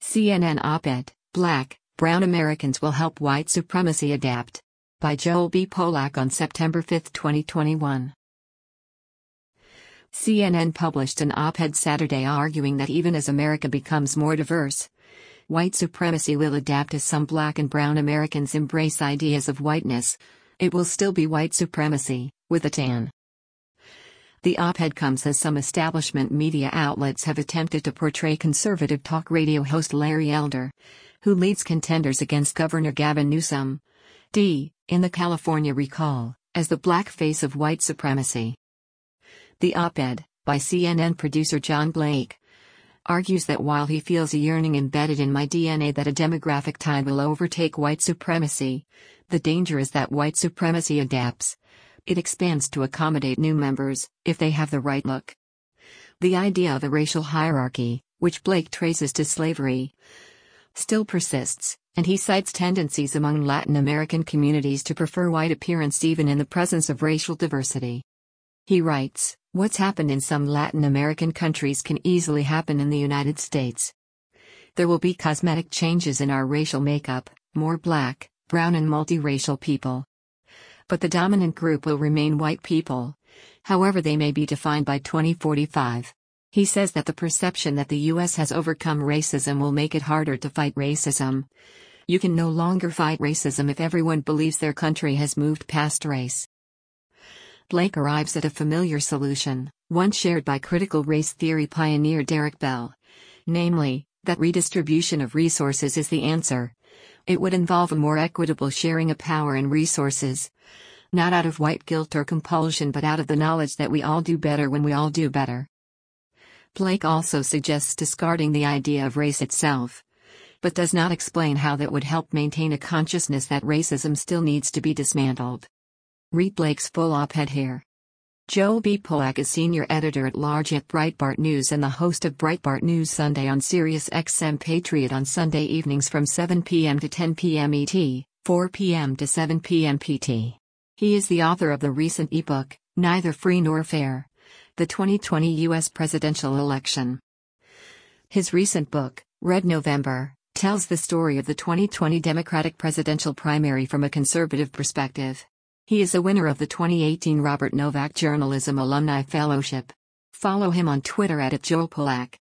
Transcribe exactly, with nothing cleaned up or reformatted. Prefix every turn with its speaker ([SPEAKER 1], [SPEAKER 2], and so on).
[SPEAKER 1] C N N op-ed, Black, Brown Americans Will Help White Supremacy Adapt. By Joel B. Polak on September fifth, twenty twenty-one. C N N published an op-ed Saturday arguing that even as America becomes more diverse, white supremacy will adapt as some Black and Brown Americans embrace ideas of whiteness. It will still be white supremacy, with a tan. The op-ed comes as some establishment media outlets have attempted to portray conservative talk radio host Larry Elder, who leads contenders against Governor Gavin Newsom, D, in the California recall, as the black face of white supremacy. The op-ed, by C N N producer John Blake, argues that while he feels a yearning embedded in my D N A that a demographic tide will overtake white supremacy, the danger is that white supremacy adapts. It expands to accommodate new members, if they have the right look. The idea of a racial hierarchy, which Blake traces to slavery, still persists, and he cites tendencies among Latin American communities to prefer white appearance even in the presence of racial diversity. He writes, "What's happened in some Latin American countries can easily happen in the United States. There will be cosmetic changes in our racial makeup, more Black, brown and multiracial people. But the dominant group will remain white people, however they may be defined by twenty forty-five. He says that the perception that the U S has overcome racism will make it harder to fight racism. You can no longer fight racism if everyone believes their country has moved past race." Blake arrives at a familiar solution, one shared by critical race theory pioneer Derek Bell, namely, that redistribution of resources is the answer. It would involve a more equitable sharing of power and resources, not out of white guilt or compulsion but out of the knowledge that we all do better when we all do better. Blake also suggests discarding the idea of race itself, but does not explain how that would help maintain a consciousness that racism still needs to be dismantled. Read Blake's full op-ed here. Joel B. Polak is senior editor-at-large at Breitbart News and the host of Breitbart News Sunday on Sirius X M Patriot on Sunday evenings from seven p m to ten p m E T, four p m to seven p m P T. He is the author of the recent ebook, Neither Free Nor Fair: The twenty twenty U S Presidential Election. His recent book, Red November, tells the story of the twenty twenty Democratic presidential primary from a conservative perspective. He is a winner of the twenty eighteen Robert Novak Journalism Alumni Fellowship. Follow him on Twitter at Joel Polak.